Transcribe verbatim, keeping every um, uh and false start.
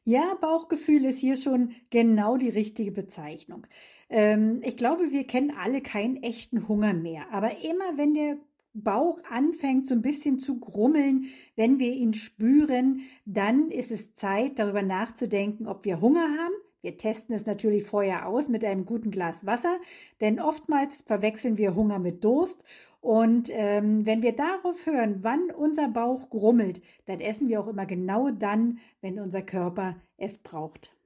Ja, Bauchgefühl ist hier schon genau die richtige Bezeichnung. Ähm, ich glaube, wir kennen alle keinen echten Hunger mehr. Aber immer wenn der Bauch anfängt, so ein bisschen zu grummeln, wenn wir ihn spüren, dann ist es Zeit, darüber nachzudenken, ob wir Hunger haben. Wir testen es natürlich vorher aus mit einem guten Glas Wasser, denn oftmals verwechseln wir Hunger mit Durst. Und ähm, wenn wir darauf hören, wann unser Bauch grummelt, dann essen wir auch immer genau dann, wenn unser Körper es braucht.